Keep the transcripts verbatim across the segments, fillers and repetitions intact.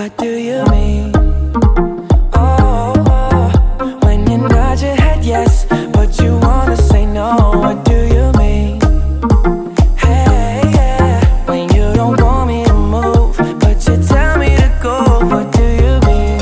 What do you mean? Oh, oh, when you nod your head yes, but you wanna say no. What do you mean? Hey, yeah, when you don't want me to move, but you tell me to go. What do you mean?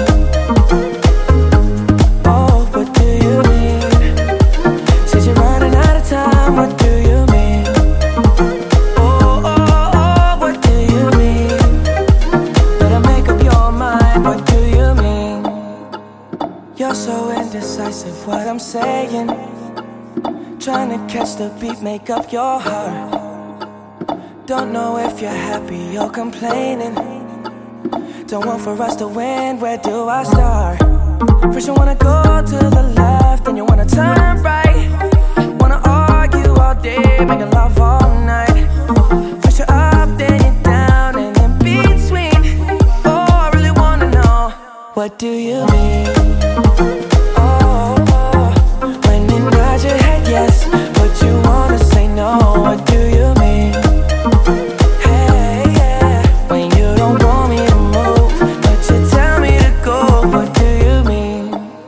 Oh, what do you mean? Said you're running out of time. What do you mean? Oh, oh, oh, what do you mean? Better make up your mind. What do you mean? You're so indecisive, what I'm saying. Trying to catch the beat, make up your heart. Don't know if you're happy or complaining. Don't want for us to win, where do I start? First you wanna go to the left, then you wanna turn right. Wanna argue all day, making love all night. First you're up, then you're down, and in between. Oh, I really wanna know, what do you mean? Oh, oh, when you nod your head yes, but you wanna say no. What do you mean? Hey, yeah, when you don't want me to move, but you tell me to go. What do you mean?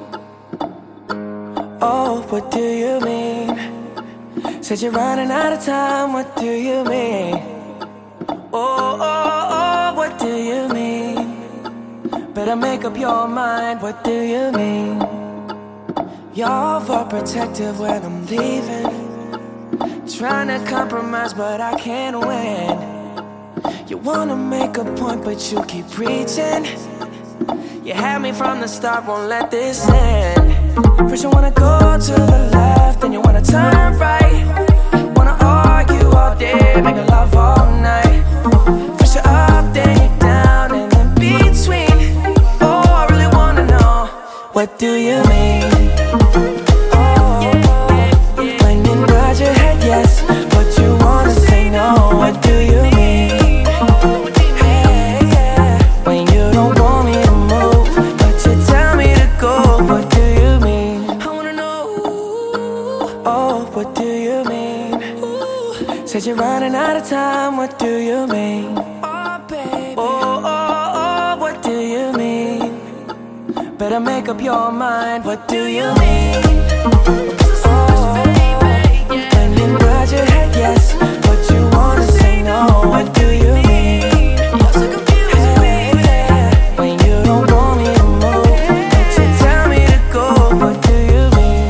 Oh, what do you mean? Said you're running out of time. What do you mean? Oh, oh, oh, what do you mean? Better make up your mind. What do you mean? You're overprotective when I'm leaving. Trying to compromise, but I can't win. You wanna make a point, but you keep preaching. You had me from the start, won't let this end. First you wanna go to the left, then you wanna turn right. Wanna argue all day, making love all night. First you're up, then you're down, and in between. Oh, I really wanna know, what do you mean? Oh, when you nod your head yes, but you wanna say no. What do you mean? Hey, yeah, when you don't want me to move, but you tell me to go. What do you mean? I wanna know. Oh, what do you mean? Said you're running out of time. What do you mean? Oh, baby. Oh, oh, oh, what do you mean? Better make up your mind. What do you mean? Oh, when you nod your head yes, but you wanna say no. What do you mean? Hey, yeah, when you don't want me to move, but you tell me to go. What do you mean?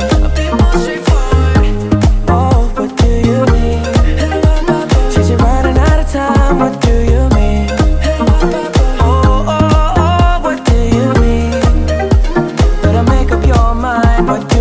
Oh, what do you mean? Said you're running out of time. What do you mean? Oh, oh, oh, what do you mean? Better make up your mind. What do